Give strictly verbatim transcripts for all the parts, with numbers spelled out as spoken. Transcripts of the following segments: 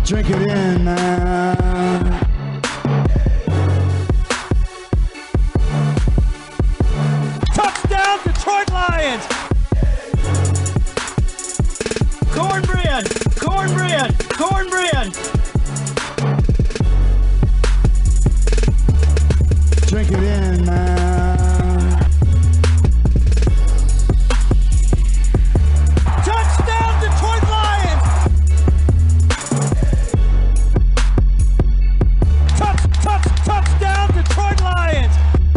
Drink it in, man. Touchdown, Detroit Lions! Cornbread! Cornbread! Cornbread! Drink it in, man. Touchdown, Detroit Lions! Touch, touch, touchdown, Detroit Lions!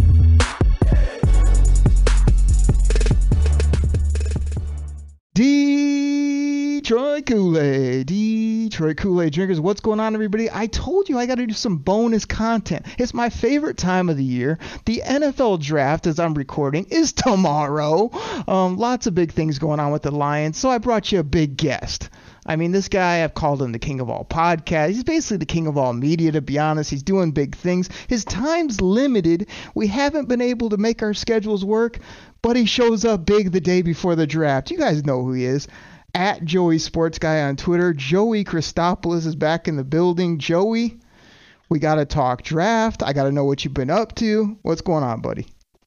Detroit Kool-Aid, Detroit Kool-Aid drinkers, what's going on, everybody? I told you I got to do some bonus content. It's my favorite time of the year. The N F L draft, as I'm recording, is tomorrow. Um, lots of big things going on with the Lions, so I brought you a big guest. I mean, this guy, I've called him the king of all podcasts. He's basically the king of all media, to be honest. He's doing big things. His time's limited. We haven't been able to make our schedules work, but he shows up big the day before the draft. You guys know who he is. At Joey Sports Guy on Twitter. Joey Christopoulos is back in the building. Joey, we got to talk draft. I got to know what you've been up to. What's going on, buddy?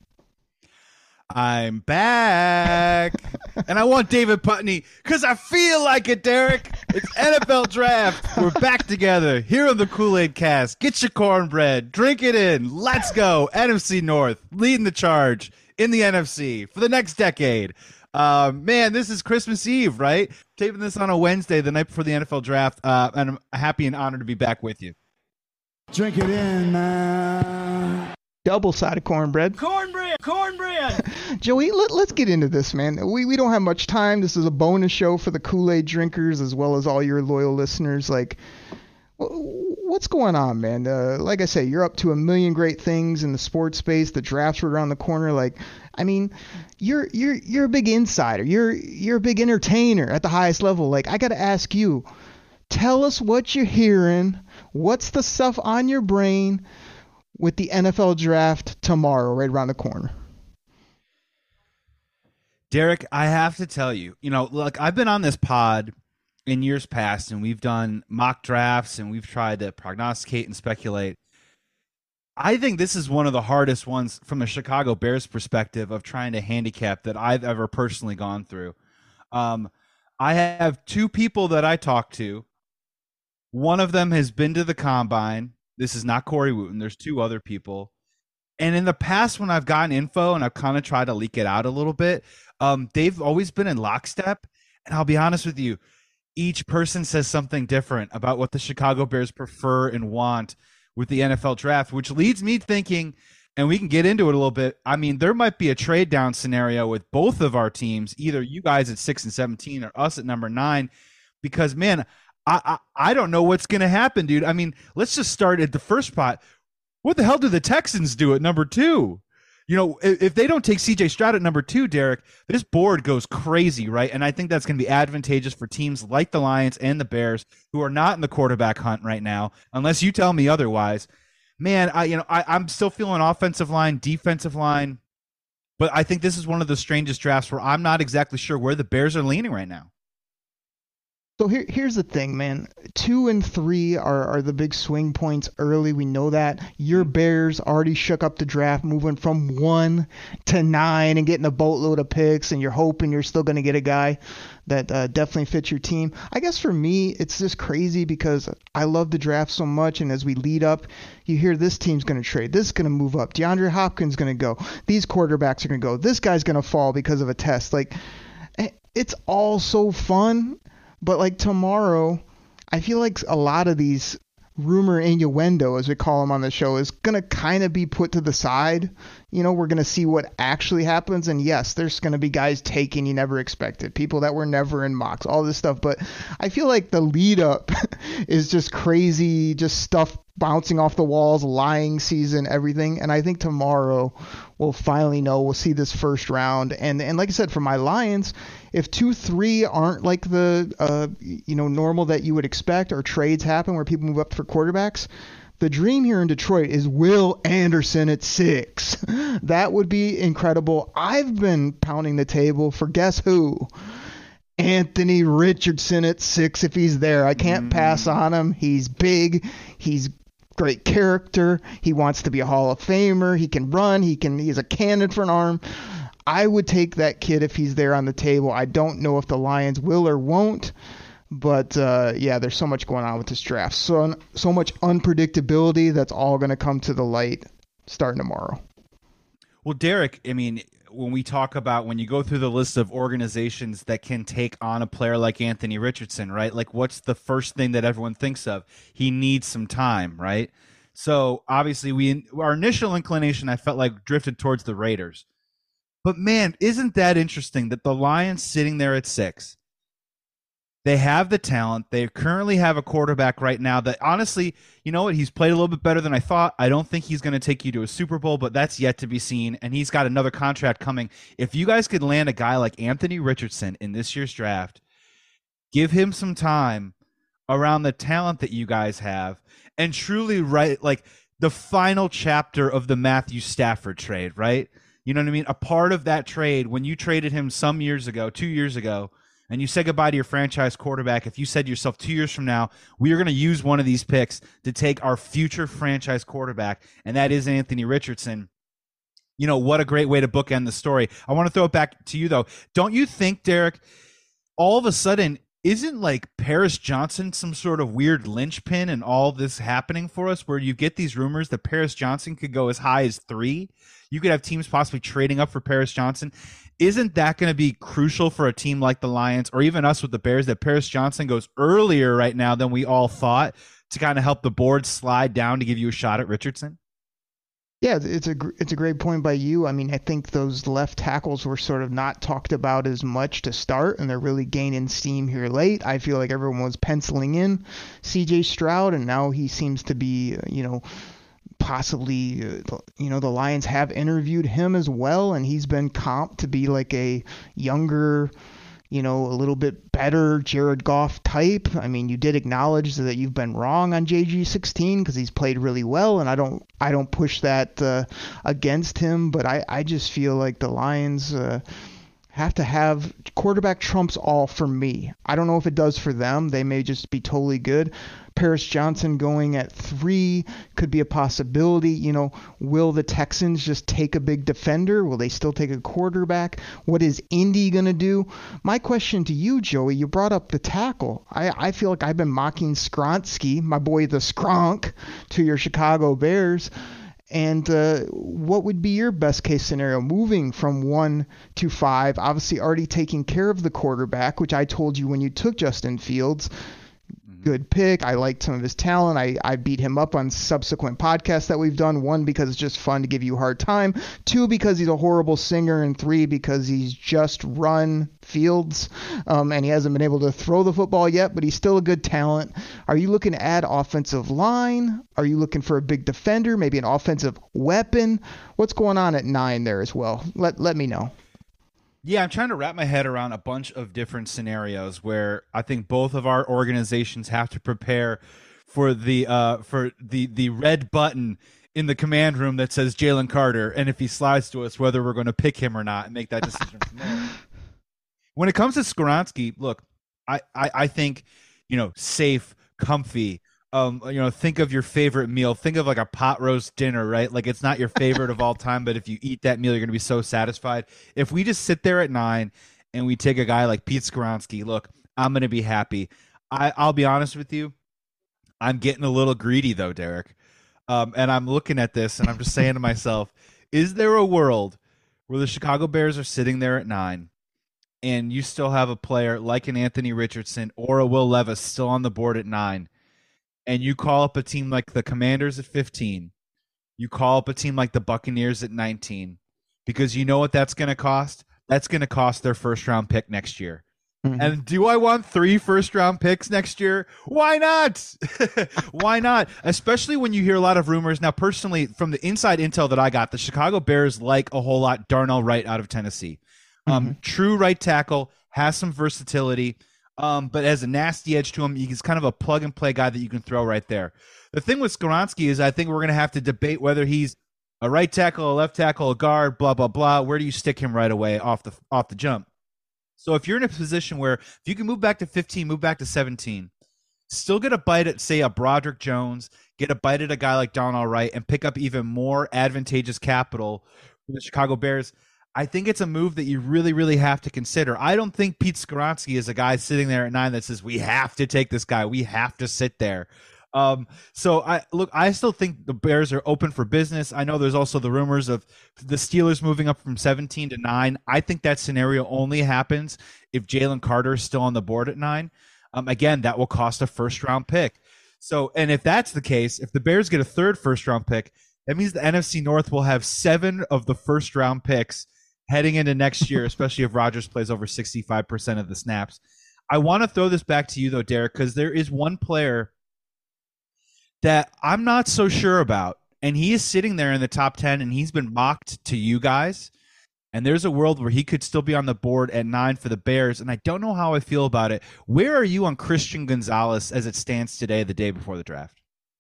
I'm back. And I want David Putney because I feel like it, Derek. It's N F L draft. We're back together here on the Kool-Aid Cast. Get your cornbread. Drink it in. Let's go. N F C North leading the charge in the N F C for the next decade. Uh, man, this is Christmas Eve, right? Taping this on a Wednesday, the night before the N F L draft, uh, and I'm happy and honored to be back with you. Drink it in, man. Double-sided cornbread. Cornbread! Cornbread! Joey, let, let's get into this, man. We we don't have much time. This is a bonus show for the Kool-Aid drinkers as well as all your loyal listeners. Like, what's going on, man? Uh, like I say, you're up to a million great things in the sports space. The draft's right around the corner. Like, I mean, you're you're you're a big insider. You're you're a big entertainer at the highest level. Like, I got to ask you, tell us what you're hearing. What's the stuff on your brain with the N F L draft tomorrow, right around the corner? Derek, I have to tell you, you know, look, I've been on this pod in years past, and we've done mock drafts, and we've tried to prognosticate and speculate. I think this is one of the hardest ones from a Chicago Bears perspective of trying to handicap that I've ever personally gone through. Um, I have two people that I talk to. One of them has been to the combine. This is not Corey Wooten. There's two other people. And in the past, when I've gotten info and I've kind of tried to leak it out a little bit, um, they've always been in lockstep. And I'll be honest with you, each person says something different about what the Chicago Bears prefer and want with the N F L draft, which leads me thinking, and we can get into it a little bit, I mean, there might be a trade down scenario with both of our teams, either you guys at six and seventeen or us at number nine, because, man, I, I, I don't know what's going to happen, dude. I mean, let's just start at the first spot. What the hell do the Texans do at number two? You know, if, if they don't take C J Stroud at number two, Derek, this board goes crazy, right? And I think that's going to be advantageous for teams like the Lions and the Bears who are not in the quarterback hunt right now, unless you tell me otherwise. Man, I you know I, I'm still feeling offensive line, defensive line, but I think this is one of the strangest drafts where I'm not exactly sure where the Bears are leaning right now. So here, here's the thing, man. Two and three are, are the big swing points early. We know that. Your Bears already shook up the draft, moving from one to nine and getting a boatload of picks, and you're hoping you're still going to get a guy that uh, definitely fits your team. I guess for me, it's just crazy because I love the draft so much, and as we lead up, you hear this team's going to trade. This is going to move up. DeAndre Hopkins going to go. These quarterbacks are going to go. This guy's going to fall because of a test. Like, it's all so fun. But like tomorrow, I feel like a lot of these rumor innuendo, as we call them on the show, is going to kind of be put to the side. You know, we're going to see what actually happens. And yes, there's going to be guys taken you never expected, people that were never in mocks, all this stuff. But I feel like the lead up is just crazy, just stuff bouncing off the walls, lying season, everything. And I think tomorrow we'll finally know. We'll see this first round. And and like I said, for my Lions, if two, three aren't like the, uh, you know, normal that you would expect, or trades happen where people move up for quarterbacks, the dream here in Detroit is Will Anderson at six. That would be incredible. I've been pounding the table for guess who? Anthony Richardson at six if he's there. I can't mm. pass on him. He's big. He's great character. He wants to be a Hall of Famer. He can run. He can. He's a cannon for an arm. I would take that kid if he's there on the table. I don't know if the Lions will or won't. But, uh, yeah, there's so much going on with this draft. So, so much unpredictability that's all going to come to the light starting tomorrow. Well, Derek, I mean, when we talk about when you go through the list of organizations that can take on a player like Anthony Richardson, right? Like, what's the first thing that everyone thinks of? He needs some time, right? So, obviously, we our initial inclination, I felt like, drifted towards the Raiders. But, man, isn't that interesting that the Lions sitting there at six, they have the talent. They currently have a quarterback right now that, honestly, you know what? He's played a little bit better than I thought. I don't think he's going to take you to a Super Bowl, but that's yet to be seen. And he's got another contract coming. If you guys could land a guy like Anthony Richardson in this year's draft, give him some time around the talent that you guys have, and truly write like the final chapter of the Matthew Stafford trade, right? You know what I mean? A part of that trade, when you traded him some years ago, two years ago, and you said goodbye to your franchise quarterback, if you said to yourself two years from now, we are going to use one of these picks to take our future franchise quarterback, and that is Anthony Richardson, you know, what a great way to bookend the story. I want to throw it back to you, though. Don't you think, Derek, all of a sudden, isn't like Paris Johnson some sort of weird linchpin in all this happening for us, where you get these rumors that Paris Johnson could go as high as three? You could have teams possibly trading up for Paris Johnson. Isn't that going to be crucial for a team like the Lions, or even us with the Bears, that Paris Johnson goes earlier right now than we all thought, to kind of help the board slide down to give you a shot at Richardson? Yeah, it's a it's a great point by you. I mean, I think those left tackles were sort of not talked about as much to start, and they're really gaining steam here late. I feel like everyone was penciling in C J Stroud, and now he seems to be, you know, possibly, uh, you know, the Lions have interviewed him as well, and he's been comped to be like a younger, you know, a little bit better Jared Goff type. I mean, you did acknowledge that you've been wrong on J G sixteen because he's played really well, and I don't I don't push that uh, against him, but I, I just feel like the Lions uh, have to have quarterback trumps all for me. I don't know if it does for them. They may just be totally good. Paris Johnson going at three could be a possibility. You know, will the Texans just take a big defender? Will they still take a quarterback? What is Indy going to do? My question to you, Joey, you brought up the tackle. I, I feel like I've been mocking Skronsky, my boy the Skronk, to your Chicago Bears. And uh, what would be your best case scenario moving from one to five? Obviously already taking care of the quarterback, which I told you when you took Justin Fields. Good pick. I liked some of his talent. I, I beat him up on subsequent podcasts that we've done. One, because it's just fun to give you a hard time. Two, because he's a horrible singer. And three, because he's just run Fields um, and he hasn't been able to throw the football yet, but he's still a good talent. Are you looking to add offensive line? Are you looking for a big defender, maybe an offensive weapon? What's going on at nine there as well? Let let me know. Yeah, I'm trying to wrap my head around a bunch of different scenarios where I think both of our organizations have to prepare for the uh, for the the red button in the command room that says Jalen Carter, and if he slides to us, whether we're going to pick him or not and make that decision from there. When it comes to Skoronski, look, I, I, I think, you know, safe, comfy. Um, you know, think of your favorite meal. Think of like a pot roast dinner, right? Like it's not your favorite of all time, but if you eat that meal, you're going to be so satisfied. If we just sit there at nine and we take a guy like Pete Skoronski, look, I'm going to be happy. I, I'll be honest with you. I'm getting a little greedy though, Derek. Um, and I'm looking at this and I'm just saying to myself, is there a world where the Chicago Bears are sitting there at nine and you still have a player like an Anthony Richardson or a Will Levis still on the board at nine? And you call up a team like the Commanders at fifteen. You call up a team like the Buccaneers at nineteen. Because you know what that's going to cost? That's going to cost their first-round pick next year. Mm-hmm. And do I want three first-round picks next year? Why not? Why not? Especially when you hear a lot of rumors. Now, personally, from the inside intel that I got, the Chicago Bears like a whole lot Darnell Wright out of Tennessee. Mm-hmm. Um, true right tackle, has some versatility. Um, but has a nasty edge to him. He's kind of a plug-and-play guy that you can throw right there. The thing with Skoronski is I think we're going to have to debate whether he's a right tackle, a left tackle, a guard, blah, blah, blah. Where do you stick him right away off the off the jump? So if you're in a position where if you can move back to fifteen, move back to seventeen, still get a bite at, say, a Broderick Jones, get a bite at a guy like Darnell Wright, and pick up even more advantageous capital for the Chicago Bears, I think it's a move that you really, really have to consider. I don't think Pete Skoronski is a guy sitting there at nine that says, we have to take this guy. We have to sit there. Um, so I look, I still think the Bears are open for business. I know there's also the rumors of the Steelers moving up from seventeen to nine. I think that scenario only happens if Jalen Carter is still on the board at nine. Um, again, that will cost a first round pick. So, and if that's the case, if the Bears get a third first round pick, that means the N F C North will have seven of the first round picks heading into next year, especially if Rodgers plays over sixty-five percent of the snaps. I want to throw this back to you though, Derek, because there is one player that I'm not so sure about, and he is sitting there in the top ten, and he's been mocked to you guys, and there's a world where he could still be on the board at nine for the Bears, and I don't know how I feel about it. Where are you on Christian Gonzalez as it stands today, the day before the draft?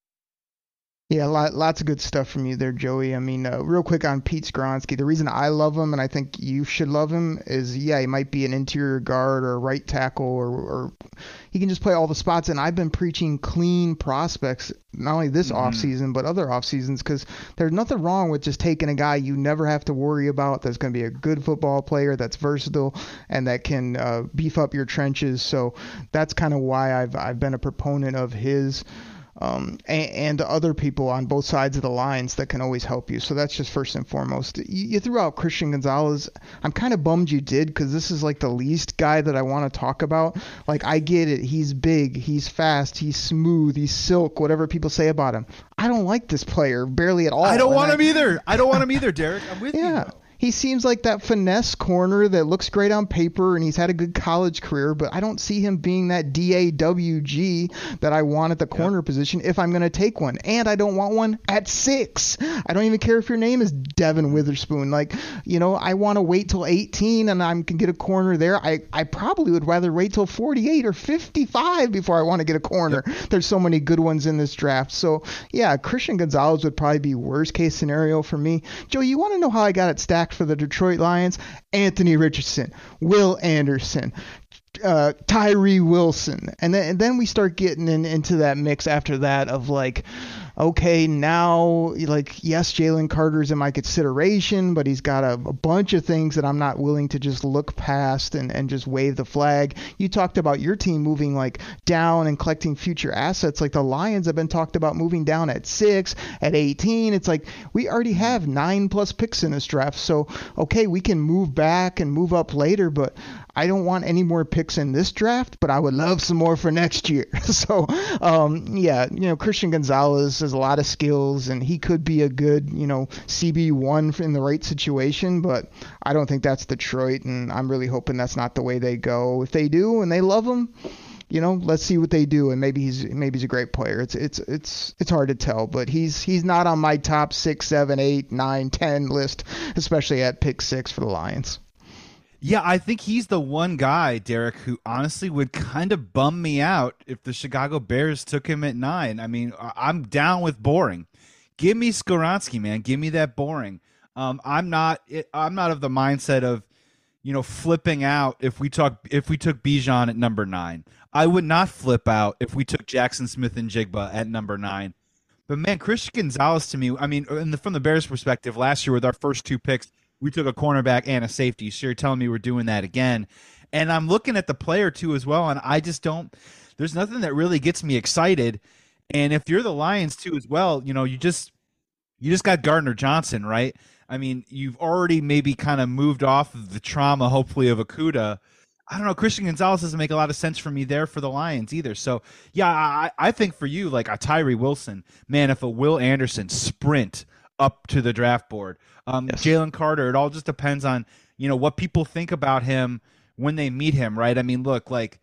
Yeah, lot, lots of good stuff from you there, Joey. I mean, uh, real quick on Pete Skoronski, the reason I love him, and I think you should love him, is, yeah, he might be an interior guard or a right tackle, or, or he can just play all the spots. And I've been preaching clean prospects, not only this mm-hmm. offseason, but other off seasons, because there's nothing wrong with just taking a guy you never have to worry about, that's going to be a good football player, that's versatile, and that can uh, beef up your trenches. So that's kind of why I've I've been a proponent of his. Um, and, and other people on both sides of the lines that can always help you. So that's just first and foremost. You, you threw out Christian Gonzalez. I'm kind of bummed you did, because this is like the least guy that I want to talk about. Like, I get it. He's big. He's fast. He's smooth. He's silk, whatever people say about him. I don't like this player barely at all. I don't want I, him either. I don't want him either, Derek. I'm with yeah. you. He seems like that finesse corner that looks great on paper, and he's had a good college career, but I don't see him being that D A W G that I want at the corner yep. position if I'm going to take one. And I don't want one at six. I don't even care if your name is Devin Witherspoon. Like, you know, I want to wait till eighteen and I can get a corner there. I, I probably would rather wait till forty-eight or fifty-five before I want to get a corner. Yep. There's so many good ones in this draft. So, yeah, Christian Gonzalez would probably be worst case scenario for me. Joe, you want to know how I got it stacked for the Detroit Lions? Anthony Richardson, Will Anderson, uh, Tyree Wilson. And then, and then we start getting in, into that mix after that of like, okay, now, like, yes, Jalen Carter's in my consideration, but he's got a, a bunch of things that I'm not willing to just look past and, and just wave the flag. You talked about your team moving, like, down and collecting future assets. Like, the Lions have been talked about moving down at six, at eighteen. It's like, we already have nine plus picks in this draft. So, okay, we can move back and move up later, but I don't want any more picks in this draft, but I would love some more for next year. So, um, yeah, you know, Christian Gonzalez has a lot of skills, and he could be a good, you know, C B one in the right situation, but I don't think that's Detroit, and I'm really hoping that's not the way they go. If they do and they love him, you know, let's see what they do, and maybe he's maybe he's a great player. It's it's it's it's hard to tell, but he's he's not on my top six, seven, eight, nine, ten list, especially at pick six for the Lions. Yeah, I think he's the one guy, Derek, who honestly would kind of bum me out if the Chicago Bears took him at nine. I mean, I'm down with boring. Give me Skoronski, man. Give me that boring. Um, I'm not. I'm not of the mindset of, you know, flipping out if we talk if we took Bijan at number nine. I would not flip out if we took Jackson Smith and Jigba at number nine. But man, Christian Gonzalez to me, I mean, in the, from the Bears' perspective, last year with our first two picks, we took a cornerback and a safety. So you're telling me we're doing that again. And I'm looking at the player, too, as well, and I just don't – there's nothing that really gets me excited. And if you're the Lions, too, as well, you know, you just you just got Gardner Johnson, right? I mean, you've already maybe kind of moved off of the trauma, hopefully, of Okudah. I don't know. Christian Gonzalez doesn't make a lot of sense for me there for the Lions either. So, yeah, I, I think for you, like a Tyree Wilson, man, if a Will Anderson sprint – up to the draft board. Um, yes. Jalen Carter, it all just depends on, you know, what people think about him when they meet him, right? I mean, look, like,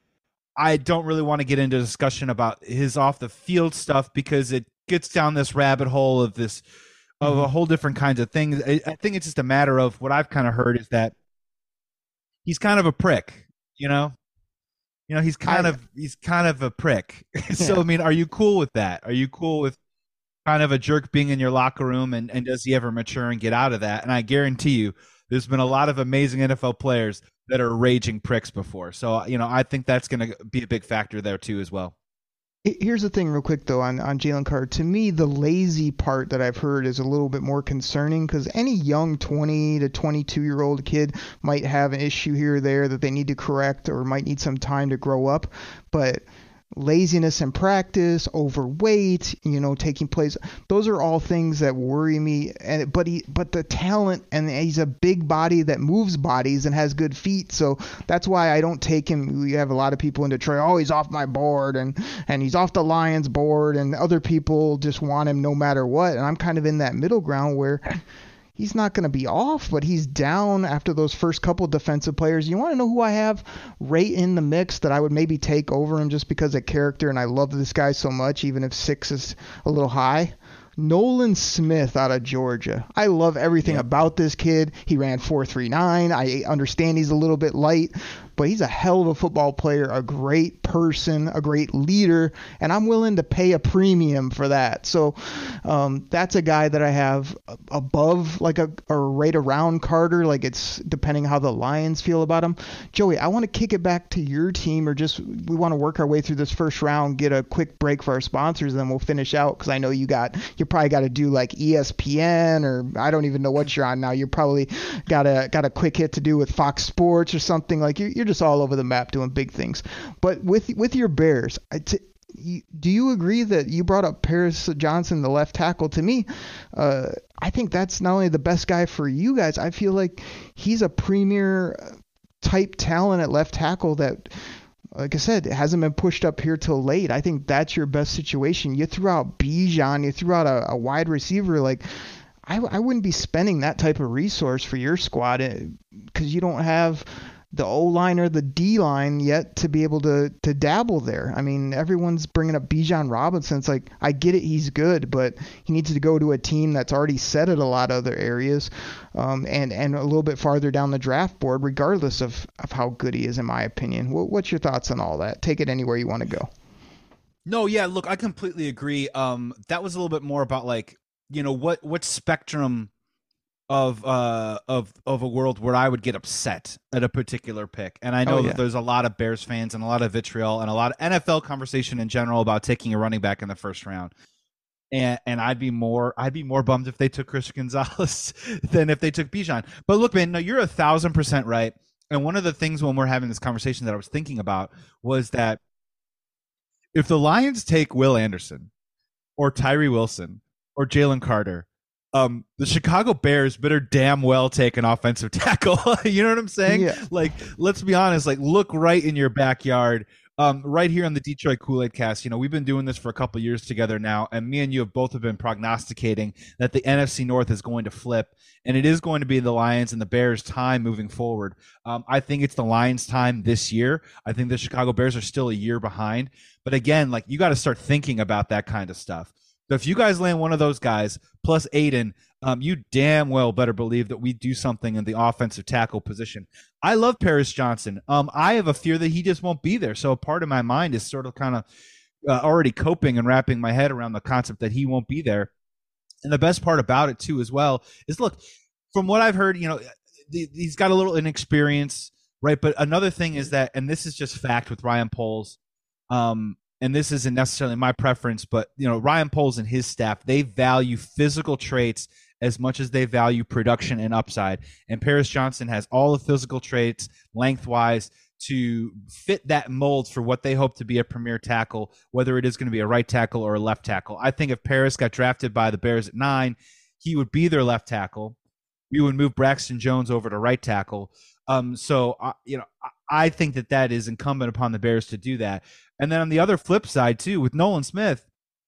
I don't really want to get into a discussion about his off the field stuff because it gets down this rabbit hole of this, of a whole different kinds of things. I, I think it's just a matter of what I've kind of heard is that he's kind of a prick, you know? You know, he's kind I, of, he's kind of a prick. So, yeah. I mean, are you cool with that? Are you cool with kind of a jerk being in your locker room, and, and does he ever mature and get out of that? And I guarantee you there's been a lot of amazing N F L players that are raging pricks before. So, you know, I think that's going to be a big factor there too as well. Here's the thing real quick, though, on, on Jalen Carter. To me, the lazy part that I've heard is a little bit more concerning because any young twenty to twenty-two-year-old kid might have an issue here or there that they need to correct or might need some time to grow up. But laziness in practice, overweight, you know, taking plays, those are all things that worry me. And but he, but the talent, and he's a big body that moves bodies and has good feet, so that's why I don't take him. We have a lot of people in Detroit, oh, he's off my board, and and he's off the Lions board, and other people just want him no matter what. And I'm kind of in that middle ground where he's not going to be off, but he's down after those first couple defensive players. You want to know who I have right in the mix that I would maybe take over him just because of character, and I love this guy so much, even if six is a little high? Nolan Smith out of Georgia. I love everything yeah. about this kid. He ran four three nine. I understand he's a little bit light, but he's a hell of a football player, a great person, a great leader, and I'm willing to pay a premium for that. So um, that's a guy that I have above, like a or right around Carter, like it's depending how the Lions feel about him. Joey, I want to kick it back to your team, or just we want to work our way through this first round, get a quick break for our sponsors, and then we'll finish out because I know you got you probably got to do like E S P N, or I don't even know what you're on now. You're probably got a got a quick hit to do with Fox Sports or something. Like you're, you're just all over the map doing big things. But with with your Bears, I t- you, do you agree that you brought up Paris Johnson, the left tackle? To me, uh, I think that's not only the best guy for you guys. I feel like he's a premier type talent at left tackle that, like I said, it hasn't been pushed up here till late. I think that's your best situation. You threw out Bijan, you threw out a, a wide receiver. Like, I, I wouldn't be spending that type of resource for your squad because you don't have the O-line or the D-line yet to be able to, to dabble there. I mean, everyone's bringing up Bijan Robinson. It's like, I get it, he's good, but he needs to go to a team that's already set at a lot of other areas um, and, and a little bit farther down the draft board, regardless of, of how good he is, in my opinion. What, what's your thoughts on all that? Take it anywhere you want to go. No, yeah, look, I completely agree. Um, that was a little bit more about, like, you know, what, what spectrum of uh of of a world where I would get upset at a particular pick. And I know oh, yeah. that there's a lot of Bears fans and a lot of vitriol and a lot of N F L conversation in general about taking a running back in the first round. And and I'd be more I'd be more bummed if they took Christian Gonzalez than if they took Bijan. But look, man, no, you're a thousand percent right. And one of the things when we're having this conversation that I was thinking about was that if the Lions take Will Anderson or Tyree Wilson or Jalen Carter, Um, the Chicago Bears better damn well take an offensive tackle. You know what I'm saying? Yeah. Like, let's be honest, like, look right in your backyard, um, right here on the Detroit Kool-Aid Cast. You know, we've been doing this for a couple years together now, and me and you have both have been prognosticating that the N F C North is going to flip, and it is going to be the Lions and the Bears' time moving forward. Um, I think it's the Lions' time this year. I think the Chicago Bears are still a year behind. But again, like, you got to start thinking about that kind of stuff. So if you guys land one of those guys plus Aiden, um, you damn well better believe that we do something in the offensive tackle position. I love Paris Johnson. Um, I have a fear that he just won't be there. So a part of my mind is sort of kind of uh, already coping and wrapping my head around the concept that he won't be there. And the best part about it too, as well, is look, from what I've heard, you know, he's got a little inexperience, right? But another thing is that, and this is just fact with Ryan Poles, um, and this isn't necessarily my preference, but, you know, Ryan Poles and his staff, they value physical traits as much as they value production and upside. And Paris Johnson has all the physical traits lengthwise to fit that mold for what they hope to be a premier tackle, whether it is going to be a right tackle or a left tackle. I think if Paris got drafted by the Bears at nine, he would be their left tackle. We would move Braxton Jones over to right tackle. Um, so, uh, you know, I think that that is incumbent upon the Bears to do that. And then on the other flip side, too, with Nolan Smith,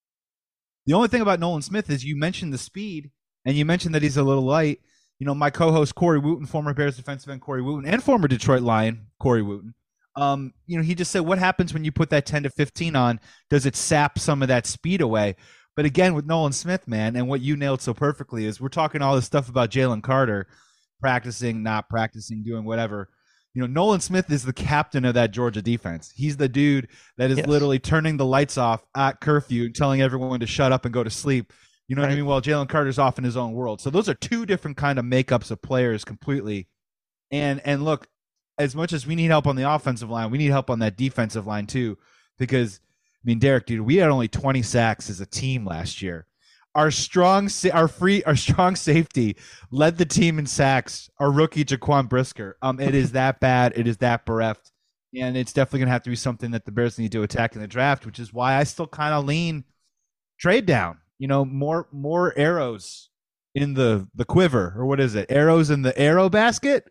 the only thing about Nolan Smith is you mentioned the speed, and you mentioned that he's a little light. You know, my co-host Corey Wooten, former Bears defensive end Corey Wooten, and former Detroit Lion Corey Wooten, um, you know, he just said, what happens when you put that ten to fifteen on? Does it sap some of that speed away? But again, with Nolan Smith, man, and what you nailed so perfectly is we're talking all this stuff about Jalen Carter practicing, not practicing, doing whatever. You know, Nolan Smith is the captain of that Georgia defense. He's the dude that is yes. literally turning the lights off at curfew, telling everyone to shut up and go to sleep. You know right. what I mean? While Jalen Carter's off in his own world. So those are two different kind of makeups of players completely. And and look, as much as we need help on the offensive line, we need help on that defensive line too. Because, I mean, Derek, dude, we had only twenty sacks as a team last year. Our strong, our free, our strong safety led the team in sacks. Our rookie Jaquan Brisker. Um, it is that bad. It is that bereft, and it's definitely gonna have to be something that the Bears need to attack in the draft. Which is why I still kind of lean trade down. You know, more more arrows in the the quiver, or what is it? Arrows in the arrow basket.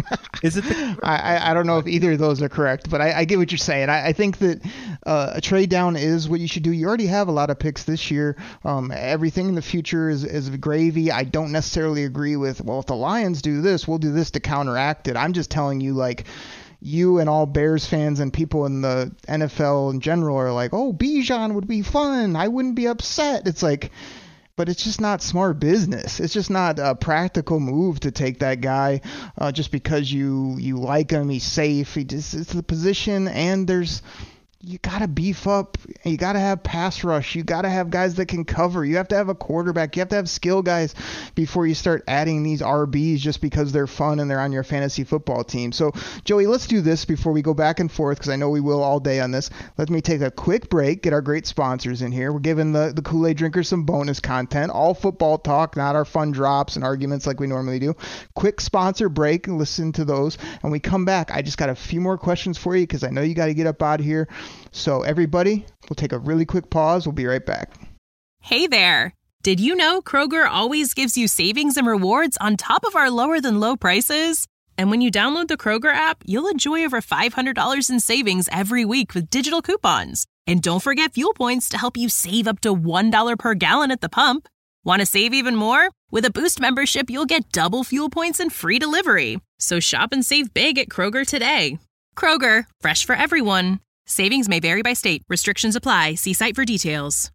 Is it? The- I I don't know if either of those are correct, but I, I get what you're saying. I, I think that uh, a trade down is what you should do. You already have a lot of picks this year. Um, everything in the future is, is gravy. I don't necessarily agree with, well, if the Lions do this, we'll do this to counteract it. I'm just telling you, like, you and all Bears fans and people in the N F L in general are like, oh, Bijan would be fun. I wouldn't be upset. It's like, but it's just not smart business. It's just not a practical move to take that guy uh, just because you you like him. He's safe. He just it's the position, and there's you gotta beef up. You gotta have pass rush. You gotta have guys that can cover. You have to have a quarterback. You have to have skill guys before you start adding these R Bs just because they're fun and they're on your fantasy football team. So, Joey, let's do this before we go back and forth, because I know we will all day on this. Let me take a quick break, get our great sponsors in here. We're giving the, the Kool-Aid drinkers some bonus content, all football talk, not our fun drops and arguments like we normally do. Quick sponsor break, listen to those. And we come back, I just got a few more questions for you because I know you got to get up out of here. So everybody, we'll take a really quick pause. We'll be right back. Hey there. Did you know Kroger always gives you savings and rewards on top of our lower than low prices? And when you download the Kroger app, you'll enjoy over five hundred dollars in savings every week with digital coupons. And don't forget fuel points to help you save up to one dollar per gallon at the pump. Want to save even more? With a Boost membership, you'll get double fuel points and free delivery. So shop and save big at Kroger today. Kroger, fresh for everyone. Savings may vary by state. Restrictions apply. See site for details.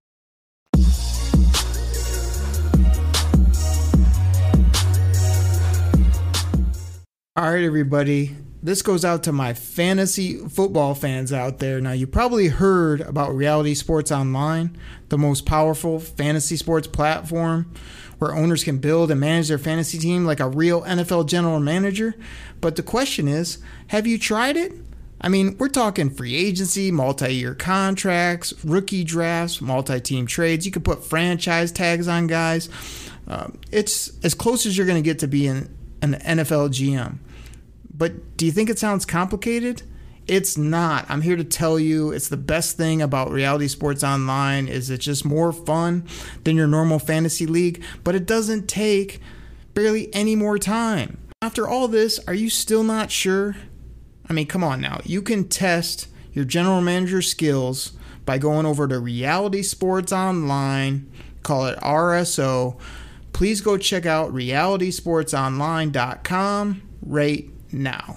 All right, everybody. This goes out to my fantasy football fans out there. Now, you probably heard about Reality Sports Online, the most powerful fantasy sports platform where owners can build and manage their fantasy team like a real N F L general manager. But the question is, have you tried it? I mean, we're talking free agency, multi-year contracts, rookie drafts, multi-team trades. You could put franchise tags on guys. Um, it's as close as you're going to get to being an N F L G M. But do you think it sounds complicated? It's not. I'm here to tell you it's the best thing about Reality Sports Online is it's just more fun than your normal fantasy league, but it doesn't take barely any more time. After all this, are you still not sure? I mean, come on now. You can test your general manager skills by going over to Reality Sports Online, call it R S O. Please go check out reality sports online dot com right now.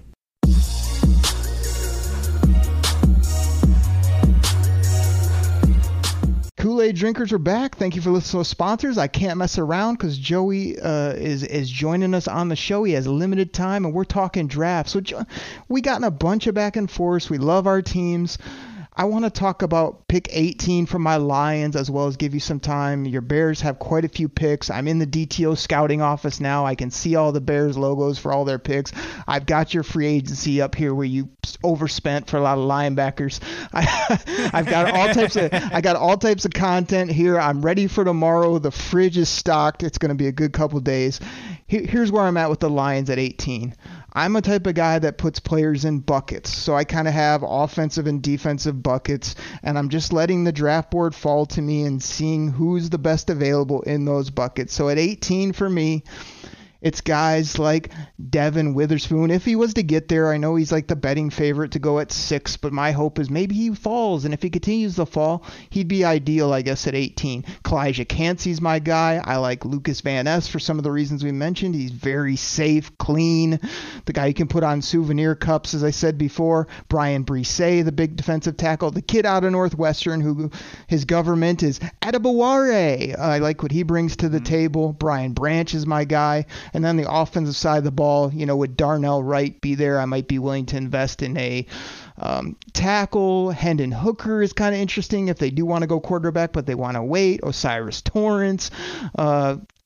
Kool-Aid drinkers are back. Thank you for listening to those sponsors. I can't mess around because Joey uh, is is joining us on the show. He has limited time, and we're talking drafts. So jo- we got in a bunch of back and forth. We love our teams. I want to talk about pick eighteen from my Lions as well as give you some time. Your Bears have quite a few picks. I'm in the D T O scouting office now. I can see all the Bears logos for all their picks. I've got your free agency up here where you overspent for a lot of linebackers. I, I've got all types of I got all types of content here. I'm ready for tomorrow. The fridge is stocked. It's going to be a good couple days. Here, here's where I'm at with the Lions at eighteen. I'm a type of guy that puts players in buckets. So I kind of have offensive and defensive buckets, and I'm just letting the draft board fall to me and seeing who's the best available in those buckets. So at eighteen for me, it's guys like Devin Witherspoon. If he was to get there, I know he's like the betting favorite to go at six, but my hope is maybe he falls, and if he continues to fall, he'd be ideal, I guess, at eighteen. Kalijah Cansey's my guy. I like Lucas Van Ness for some of the reasons we mentioned. He's very safe, clean, the guy you can put on souvenir cups, as I said before. Brian Brisset, the big defensive tackle, the kid out of Northwestern who his government is Adebaware. I like what he brings to the mm-hmm. table. Brian Branch is my guy. And then the offensive side of the ball, you know, would Darnell Wright be there? I might be willing to invest in a um, tackle. Hendon Hooker is kind of interesting if they do want to go quarterback, but they want to wait. Osiris Torrance. Uh,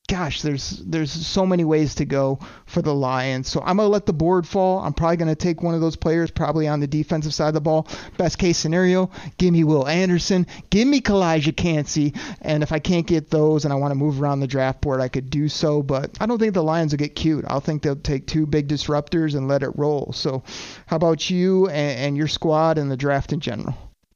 gosh, there's there's so many ways to go for the Lions. So I'm going to let the board fall. I'm probably going to take one of those players, probably on the defensive side of the ball. Best case scenario, give me Will Anderson, give me Kalijah Kancey, and if I can't get those and I want to move around the draft board, I could do so, but I don't think the Lions will get cute. I'll think they'll take two big disruptors and let it roll. So how about you and, and your squad and the draft in general?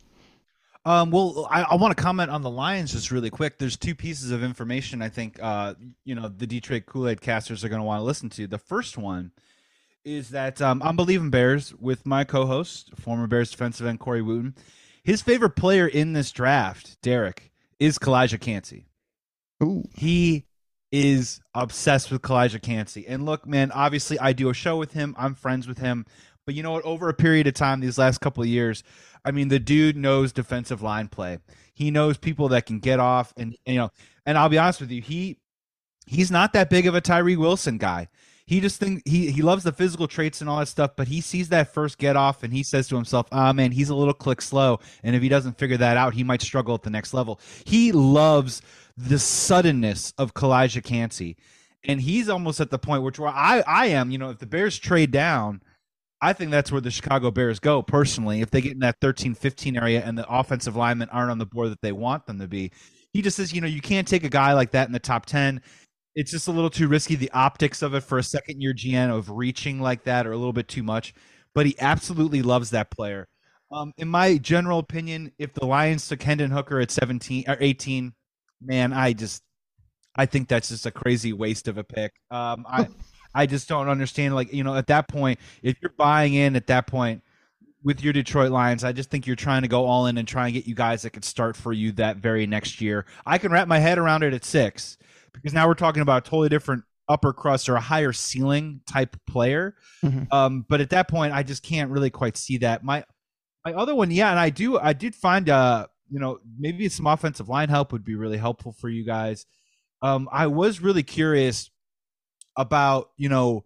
Um, well, I, I want to comment on the Lions just really quick. There's two pieces of information I think uh, you know the Detroit Kool-Aid casters are going to want to listen to. The first one is that um, I'm Believing Bears with my co-host, former Bears defensive end Corey Wooten. His favorite player in this draft, Derek, is Kalijah Kancey. Ooh. He is obsessed with Kalijah Kancey. And look, man, obviously I do a show with him. I'm friends with him. But you know what? Over a period of time, these last couple of years, I mean, the dude knows defensive line play. He knows people that can get off, and you know. And I'll be honest with you, he he's not that big of a Tyree Wilson guy. He just think he he loves the physical traits and all that stuff, but he sees that first get off, and he says to himself, "Ah, oh, man, he's a little click slow, and if he doesn't figure that out, he might struggle at the next level." He loves the suddenness of Kalijah Kancey, and he's almost at the point which where I I am. You know, if the Bears trade down, I think that's where the Chicago Bears go, personally, if they get in that thirteen fifteen area and the offensive linemen aren't on the board that they want them to be. He just says, you know, you can't take a guy like that in the top ten. It's just a little too risky. The optics of it for a second-year G M of reaching like that are a little bit too much. But he absolutely loves that player. Um, in my general opinion, if the Lions took Hendon Hooker at seventeen or eighteen, man, I just I think that's just a crazy waste of a pick. Um, I I just don't understand. Like, you know, at that point, if you're buying in at that point with your Detroit Lions, I just think you're trying to go all in and try and get you guys that could start for you that very next year. I can wrap my head around it at six because now we're talking about a totally different upper crust or a higher ceiling type player. Mm-hmm. Um, but at that point, I just can't really quite see that. My my other one, yeah, and I do I did find uh you know maybe some offensive line help would be really helpful for you guys. Um, I was really curious about, you know,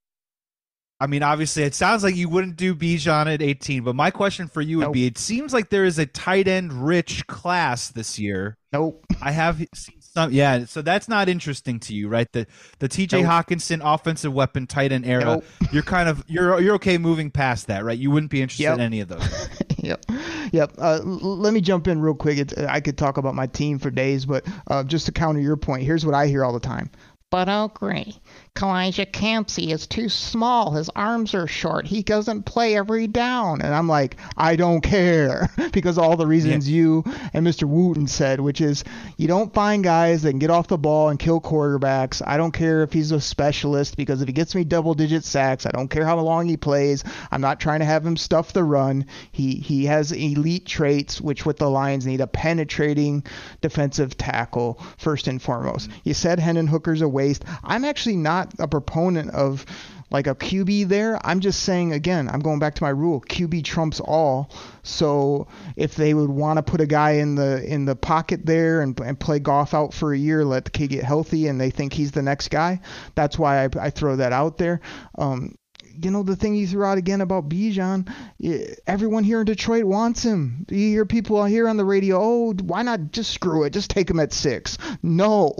I mean, obviously it sounds like you wouldn't do Bijan at eighteen, but my question for you would nope. be, it seems like there is a tight end rich class this year. Nope. I have seen some, yeah, so that's not interesting to you, right? The the T J nope. Hawkinson offensive weapon tight end era, nope. you're kind of, you're you're okay moving past that, right? You wouldn't be interested yep. in any of those. Yep. Yep. Uh, l- let me jump in real quick. It's, I could talk about my team for days, but uh, just to counter your point, here's what I hear all the time. But Oakley, Kalijah Kancey is too small. His arms are short. He doesn't play every down. And I'm like, I don't care, because all the reasons yeah. you and Mister Wooten said, which is you don't find guys that can get off the ball and kill quarterbacks. I don't care if he's a specialist, because if he gets me double-digit sacks, I don't care how long he plays. I'm not trying to have him stuff the run. He he has elite traits, which what the Lions need, a penetrating defensive tackle first and foremost. You said Hendon Hooker's a waste. I'm actually not a proponent of like a Q B there. I'm just saying, again, I'm going back to my rule. Q B trumps all. So if they would want to put a guy in the in the pocket there and, and play Goff out for a year, let the kid get healthy, and they think he's the next guy, that's why I, I throw that out there. Um, You know, the thing you threw out again about Bijan, everyone here in Detroit wants him. You hear people here on the radio, oh, why not just screw it? Just take him at six. No,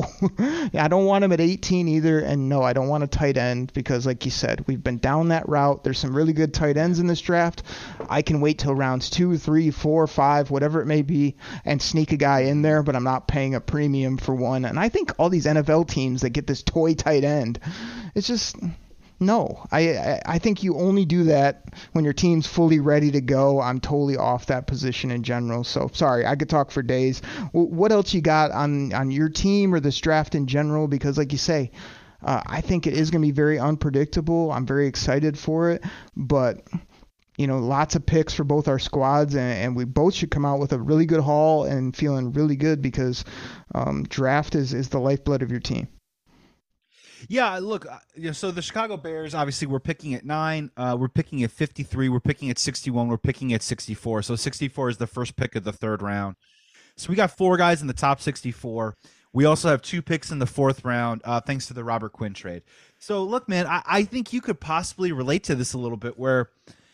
I don't want him at eighteen either. And no, I don't want a tight end because, like you said, we've been down that route. There's some really good tight ends in this draft. I can wait till rounds two, three, four, five, whatever it may be, and sneak a guy in there, but I'm not paying a premium for one. And I think all these N F L teams that get this toy tight end, it's just... No, I I think you only do that when your team's fully ready to go. I'm totally off that position in general. So, sorry, I could talk for days. What else you got on, on your team or this draft in general? Because, like you say, uh, I think it is going to be very unpredictable. I'm very excited for it. But, you know, lots of picks for both our squads, and, and we both should come out with a really good haul and feeling really good because um, draft is, is the lifeblood of your team. Yeah, look, you know, so the Chicago Bears, obviously, we're picking at nine. Uh, we're picking at fifty-three. We're picking at sixty-one. We're picking at sixty-four. So sixty-four is the first pick of the third round. So we got four guys in the top sixty-four. We also have two picks in the fourth round, uh, thanks to the Robert Quinn trade. So, look, man, I, I think you could possibly relate to this a little bit where,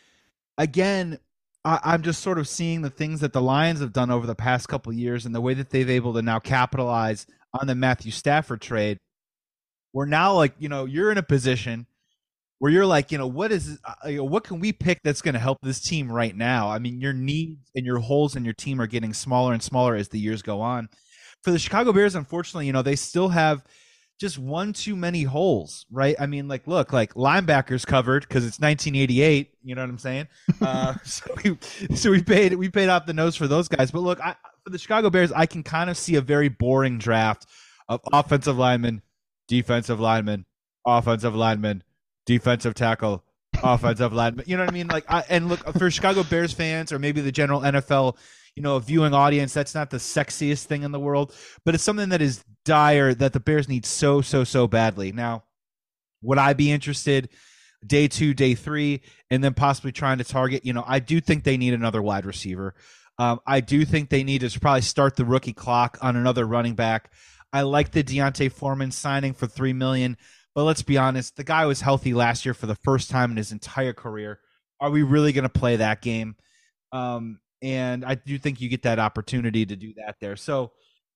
again, I, I'm just sort of seeing the things that the Lions have done over the past couple of years and the way that they've able to now capitalize on the Matthew Stafford trade. where now, like, you know, you're in a position where you're like, you know, what is, uh, you know, what can we pick that's going to help this team right now? I mean, your needs and your holes in your team are getting smaller and smaller as the years go on. For the Chicago Bears, unfortunately, you know, they still have just one too many holes, right? I mean, like, look, like linebackers covered because it's nineteen eighty-eight. You know what I'm saying? Uh, so we, so we paid we paid off the nose for those guys. But look, I, for the Chicago Bears, I can kind of see a very boring draft of offensive linemen, defensive linemen, offensive linemen, defensive tackle, offensive lineman. You know what I mean? Like, I, and look, for Chicago Bears fans or maybe the general N F L, you know, viewing audience, that's not the sexiest thing in the world, but it's something that is dire that the Bears need so, so, so badly. Now, would I be interested day two, day three, and then possibly trying to target, you know, I do think they need another wide receiver. Um, I do think they need to probably start the rookie clock on another running back. I like the Deontay Foreman signing for three million dollars, but let's be honest, the guy was healthy last year for the first time in his entire career. Are we really going to play that game? Um, and I do think you get that opportunity to do that there. So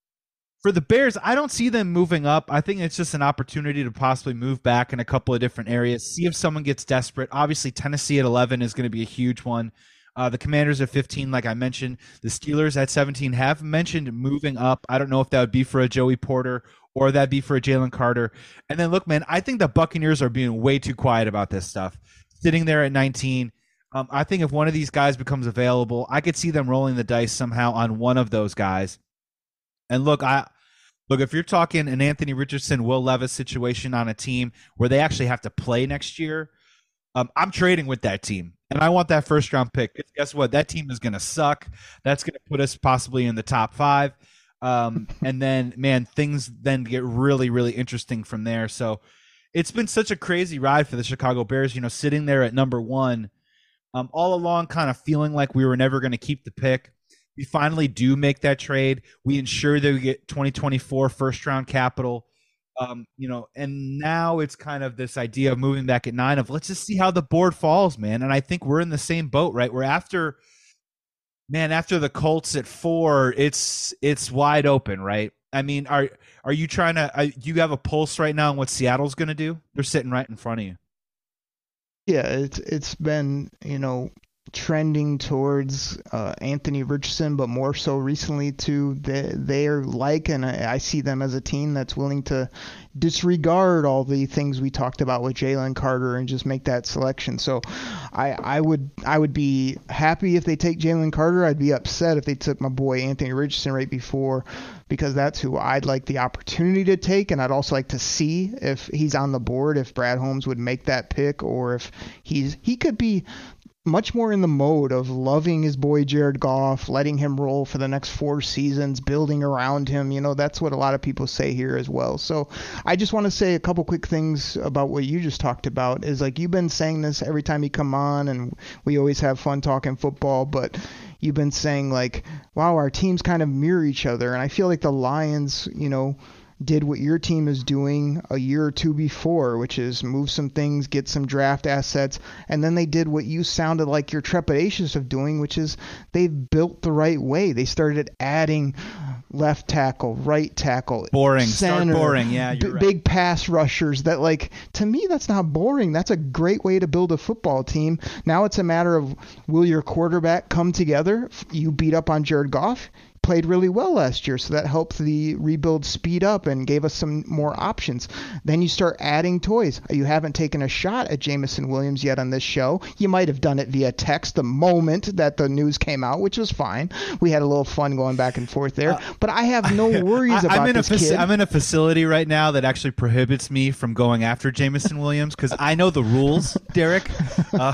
for the Bears, I don't see them moving up. I think it's just an opportunity to possibly move back in a couple of different areas, see if someone gets desperate. Obviously, Tennessee at eleven is going to be a huge one. Uh, the Commanders at fifteen, like I mentioned. The Steelers at seventeen have mentioned moving up. I don't know if that would be for a Joey Porter or that'd be for a Jalen Carter. And then, look, man, I think the Buccaneers are being way too quiet about this stuff. Sitting there at nineteen, um, I think if one of these guys becomes available, I could see them rolling the dice somehow on one of those guys. And look, I look if you're talking an Anthony Richardson, Will Levis situation on a team where they actually have to play next year, um, I'm trading with that team. And I want that first round pick. Guess what? That team is going to suck. That's going to put us possibly in the top five. Um, and then, man, things then get really, really interesting from there. So it's been such a crazy ride for the Chicago Bears, you know, sitting there at number one, um, all along kind of feeling like we were never going to keep the pick. We finally do make that trade. We ensure that we get twenty twenty-four first round capital. Um, you know, and now it's kind of this idea of moving back at nine of let's just see how the board falls, man. And I think we're in the same boat, right? We're after, man, after the Colts at four, it's it's wide open, right? I mean, are are you trying to? Are, do you have a pulse right now on what Seattle's going to do? They're sitting right in front of you. Yeah, it's it's been, you know, trending towards uh, Anthony Richardson, but more so recently to they they're like, and I, I see them as a team that's willing to disregard all the things we talked about with Jalen Carter and just make that selection. So I I would I would be happy if they take Jalen Carter. I'd be upset if they took my boy Anthony Richardson right before, because that's who I'd like the opportunity to take, and I'd also like to see if he's on the board, if Brad Holmes would make that pick, or if he's he could be much more in the mode of loving his boy Jared Goff, letting him roll for the next four seasons, building around him. You know, that's what a lot of people say here as well. So I just want to say a couple quick things about what you just talked about. Is like, you've been saying this every time you come on, and we always have fun talking football, but you've been saying like, wow, our teams kind of mirror each other. And I feel like the Lions, you know, did what your team is doing a year or two before, which is move some things, get some draft assets, and then they did what you sounded like you're trepidatious of doing, which is they built the right way. They started adding left tackle, right tackle, boring, center, start boring, yeah, you're b- right. big pass rushers. That, like, to me, that's not boring. That's a great way to build a football team. Now it's a matter of, will your quarterback come together? You beat up on Jared Goff. Played really well last year, so that helped the rebuild speed up and gave us some more options. Then you start adding toys. You haven't taken a shot at Jameson Williams yet on this show. You might have done it via text the moment that the news came out, which was fine. We had a little fun going back and forth there. Uh, but I have no worries I, about I'm in this a faci- kid. I'm in a facility right now that actually prohibits me from going after Jameson Williams because I know the rules, Derek. Um,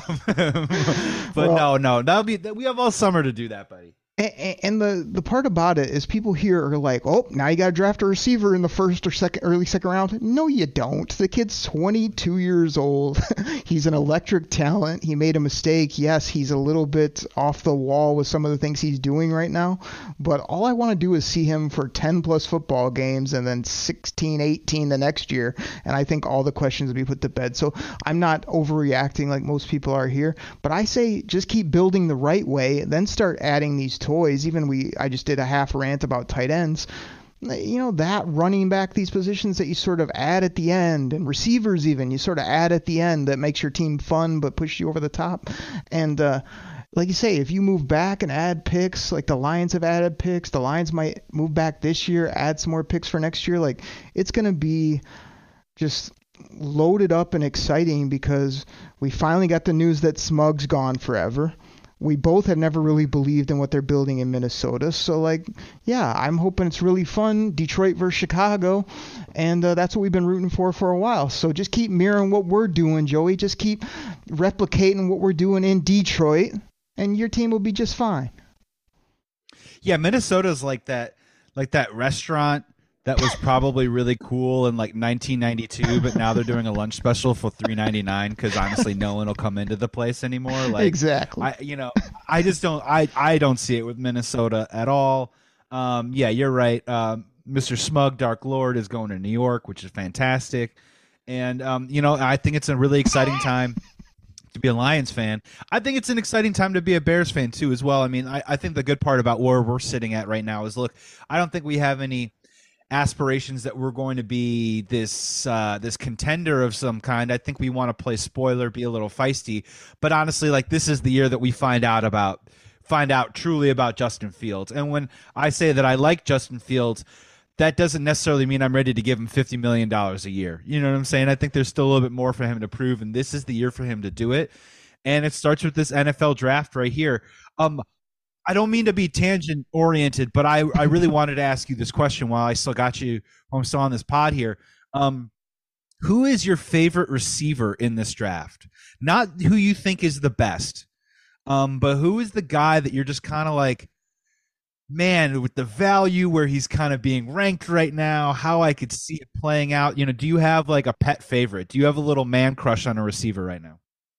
but well, no, no, that'll be. We have all summer to do that, buddy. And the, the part about it is people here are like, oh, now you got to draft a receiver in the first or second, early second round. No, you don't. The kid's twenty-two years old. He's an electric talent. He made a mistake. Yes, he's a little bit off the wall with some of the things he's doing right now. But all I want to do is see him for ten plus football games and then sixteen, eighteen the next year. And I think all the questions will be put to bed. So I'm not overreacting like most people are here. But I say just keep building the right way, then start adding these toys. Even we, I just did a half rant about tight ends. you know, that running back, these positions that you sort of add at the end, and receivers even, you sort of add at the end that makes your team fun but push you over the top. And uh, like you say, if you move back and add picks, like the Lions have added picks, the Lions might move back this year, add some more picks for next year. Like, it's going to be just loaded up and exciting because we finally got the news that Smug's gone forever. We both have never really believed in what they're building in Minnesota. So, like, yeah, I'm hoping it's really fun. Detroit versus Chicago. And uh, that's what we've been rooting for for a while. So just keep mirroring what we're doing, Joey. Just keep replicating what we're doing in Detroit, and your team will be just fine. Yeah, Minnesota's like that, like that restaurant that was probably really cool in like nineteen ninety-two, but now they're doing a lunch special for three ninety-nine because honestly, no one will come into the place anymore. Like, exactly. I, you know, I just don't. I I don't see it with Minnesota at all. Um, yeah, you're right. Um, Mister Smug, Dark Lord, is going to New York, which is fantastic, and um, you know, I think it's a really exciting time to be a Lions fan. I think it's an exciting time to be a Bears fan too, as well. I mean, I, I think the good part about where we're sitting at right now is, look, I don't think we have any aspirations that we're going to be this uh, this contender of some kind. I think we want to play spoiler, be a little feisty. But honestly, like, this is the year that we find out about find out truly about Justin Fields. And when I say that I like Justin Fields, that doesn't necessarily mean I'm ready to give him fifty million dollars a year. You know what I'm saying? I think there's still a little bit more for him to prove, and this is the year for him to do it. And it starts with this N F L draft right here. Um, I don't mean to be tangent oriented, but I, I really wanted to ask you this question while I still got you, while I'm still on this pod here. Um, who is your favorite receiver in this draft? Not who you think is the best, um, but who is the guy that you're just kind of like, man, with the value where he's kind of being ranked right now, how I could see it playing out. You know, do you have like a pet favorite? Do you have a little man crush on a receiver right now?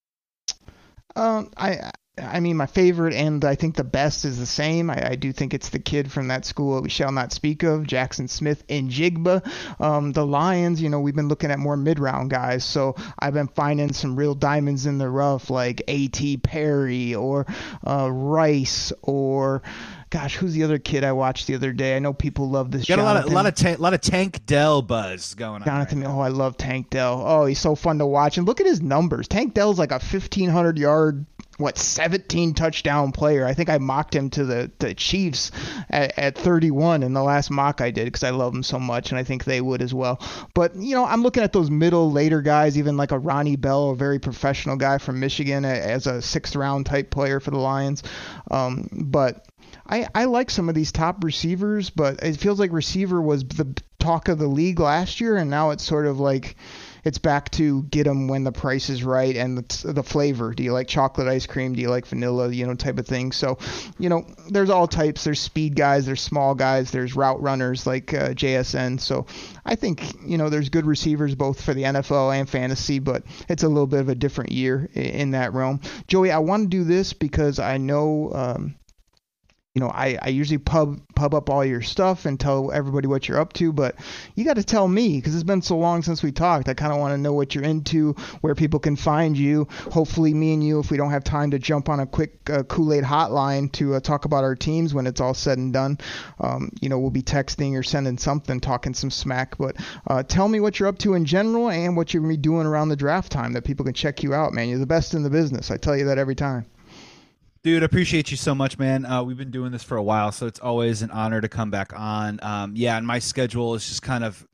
Um, I I mean, my favorite and I think the best is the same. I, I do think it's the kid from that school we shall not speak of, Jackson Smith-Njigba. Um, the Lions, you know, we've been looking at more mid-round guys, so I've been finding some real diamonds in the rough, like A T. Perry or uh, Rice or, gosh, who's the other kid I watched the other day? I know people love this. You got Jonathan. a lot of a lot of ta- lot of Tank Dell buzz going on. Jonathan, right oh, I love Tank Dell. Oh, he's so fun to watch. And look at his numbers. Tank Dell's like a fifteen hundred yard, what, seventeen touchdown player. I think I mocked him to the, the Chiefs at, at thirty-one in the last mock I did because I love him so much, and I think they would as well. But, you know, I'm looking at those middle, later guys, even like a Ronnie Bell, a very professional guy from Michigan, as a sixth round type player for the Lions. Um, but I, I like some of these top receivers, but it feels like receiver was the talk of the league last year, and now it's sort of like it's back to get them when the price is right and the, the flavor. Do you like chocolate ice cream? Do you like vanilla? You know, type of thing. So, you know, there's all types. There's speed guys. There's small guys. There's route runners like uh, J S N. So I think, you know, there's good receivers both for the N F L and fantasy, but it's a little bit of a different year in that realm. Joey, I want to do this because I know um, – You know, I, I usually pub pub up all your stuff and tell everybody what you're up to, but you got to tell me because it's been so long since we talked. I kind of want to know what you're into, where people can find you. Hopefully me and you, if we don't have time to jump on a quick uh, Kool-Aid hotline to uh, talk about our teams when it's all said and done, um, you know, we'll be texting or sending something, talking some smack. But uh, tell me what you're up to in general and what you're going to be doing around the draft time that people can check you out, man. You're the best in the business. I tell you that every time. Dude, appreciate you so much, man. Uh, we've been doing this for a while, so it's always an honor to come back on. Um, yeah, and my schedule is just kind of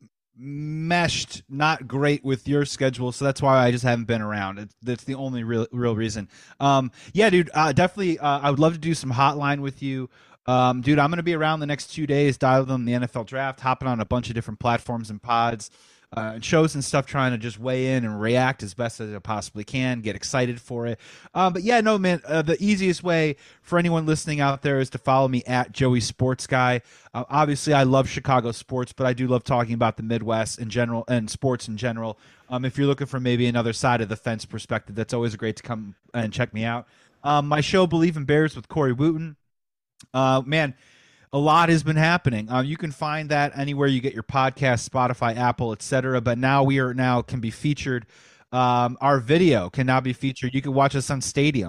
meshed not great with your schedule, so that's why I just haven't been around. It's, that's the only real real reason. Um, yeah, dude, uh, definitely uh, I would love to do some hotline with you. Um, dude, I'm going to be around the next two days, dialing on the N F L draft, hopping on a bunch of different platforms and pods. Uh, shows and stuff, trying to just weigh in and react as best as I possibly can, get excited for it. Um, but yeah, no, man, uh, the easiest way for anyone listening out there is to follow me at Joey Sports Guy. Uh, obviously, I love Chicago sports, but I do love talking about the Midwest in general and sports in general. Um, if you're looking for maybe another side of the fence perspective, that's always great to come and check me out. Um, my show, Believe in Bears with Corey Wooten. Uh, man, a lot has been happening. Um, you can find that anywhere you get your podcast, Spotify, Apple, et cetera. But now we are now can be featured. Um, our video can now be featured. You can watch us on Stadium.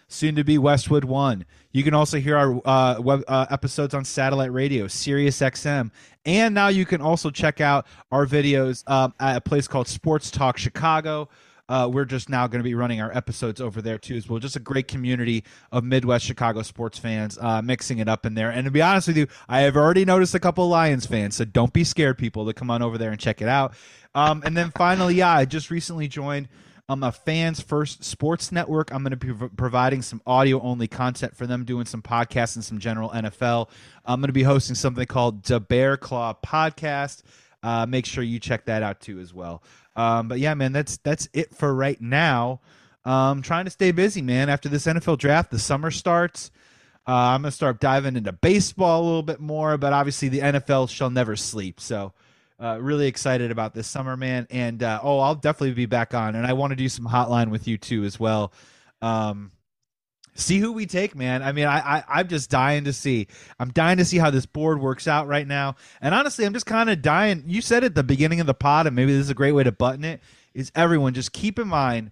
soon to be Westwood One. You can also hear our uh, web uh, episodes on satellite radio, Sirius X M. And now you can also check out our videos um, at a place called Sports Talk Chicago. Uh, we're just now going to be running our episodes over there too as well. Just a great community of Midwest Chicago sports fans uh, mixing it up in there. And to be honest with you, I have already noticed a couple of Lions fans, so don't be scared, people, to come on over there and check it out. Um, and then finally, yeah, I just recently joined um, a Fans First Sports Network. I'm going to be pro- providing some audio-only content for them, doing some podcasts and some general N F L. I'm going to be hosting something called the Bear Claw Podcast. Uh, make sure you check that out too as well. Um, but yeah, man, that's that's it for right now. Um, trying to stay busy, man. After this N F L draft, the summer starts. Uh, I'm gonna start diving into baseball a little bit more, but obviously the N F L shall never sleep. So, uh, really excited about this summer, man. And uh, oh, I'll definitely be back on, and I want to do some hotline with you too as well. Um, see who we take, man. I mean, I, I I'm just dying to see. I'm dying to see how this board works out right now. And honestly, I'm just kind of dying. You said at the beginning of the pod, and maybe this is a great way to button it, is everyone just keep in mind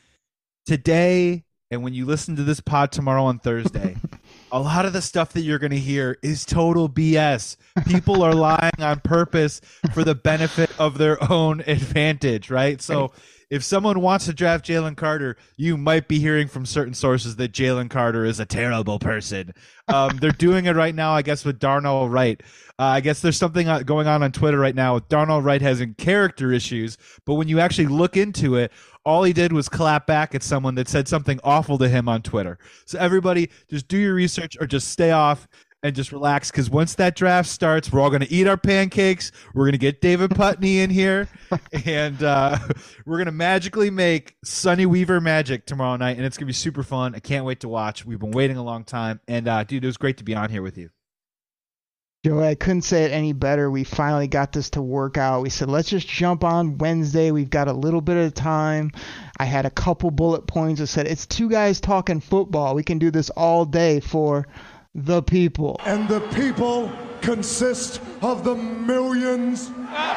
today and when you listen to this pod tomorrow on Thursday, a lot of the stuff that you're going to hear is total B S. People are lying on purpose for the benefit of their own advantage, right? So if someone wants to draft Jalen Carter, you might be hearing from certain sources that Jalen Carter is a terrible person. Um, they're doing it right now, I guess, with Darnell Wright. Uh, I guess there's something going on on Twitter right now with Darnell Wright having character issues, but when you actually look into it, all he did was clap back at someone that said something awful to him on Twitter. So everybody, just do your research or just stay off and just relax, because once that draft starts, we're all going to eat our pancakes. We're going to get David Putney in here, and uh, we're going to magically make Sonny Weaver magic tomorrow night, and it's going to be super fun. I can't wait to watch. We've been waiting a long time, and uh, dude, it was great to be on here with you. Joey, I couldn't say it any better. We finally got this to work out. We said, let's just jump on Wednesday. We've got a little bit of time. I had a couple bullet points that said, it's two guys talking football. We can do this all day for the people. And the people consist of the millions.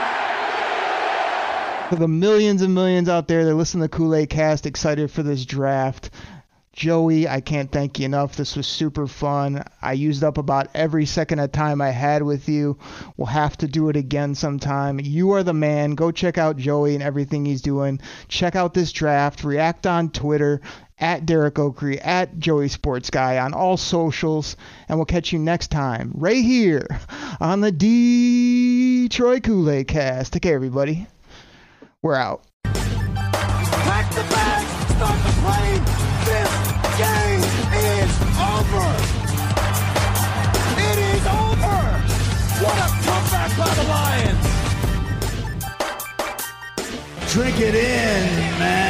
For the millions and millions out there that listen to the Kool-Aid Cast, excited for this draft. Joey, I can't thank you enough. This was super fun. I used up about every second of time I had with you. We'll have to do it again sometime. You are the man. Go check out Joey and everything he's doing. Check out this draft. React on Twitter, at Derek Oakrey, at Joey Sports Guy, on all socials. And we'll catch you next time right here on the Detroit Kool-Aid Cast. Take care, everybody. We're out. Pack the bags, start the plane. This game is over. It is over. What a comeback by the Lions. Drink it in, man.